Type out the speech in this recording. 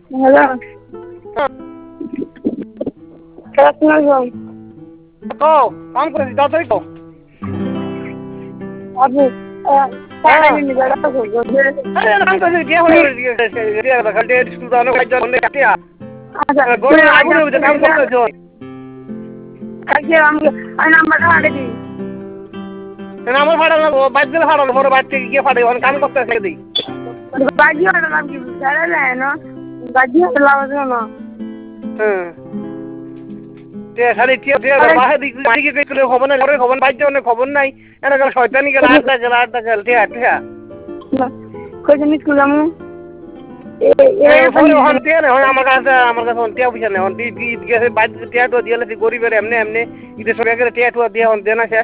hello আসসালামু কও কাম করেছি তাড়াতাড়ি কও আপু টাকা নিয়ে যারা করবে আরে কাম করেছি কে হয়ে গেছে খালি স্কুল দাও কাজ জন্য কাটিয়া আচ্ছা গরমে আগুন হয়ে কাম করতেছ কালকে আমি নাম্বারটা আগে দিই আমার ফাটানো বাইক দিলে ফাটানো বড় বাইক থেকে গিয়ে ফাটে কাম করতেছে দিই বাজি ওটা নাম কি জানা যায় না বাজি ওটা লাভ আছে না হ্যাঁ খালি বাসা দিকে গেলে খবর নাই ঘরে খবর বাইক অনেক খবর নাই এনে গেল শয়তানি গেল আটটা গেল ঠিয়া কইছেন স্কুল যাবো আমার কাছে টিয়া পয়সা নেই গেছে বাইক টিয়া টুয়া দিয়ে গরিবের এমনি এমনি ঈদের সবাই টিয়া টুয়া দিয়ে দেনা শেষ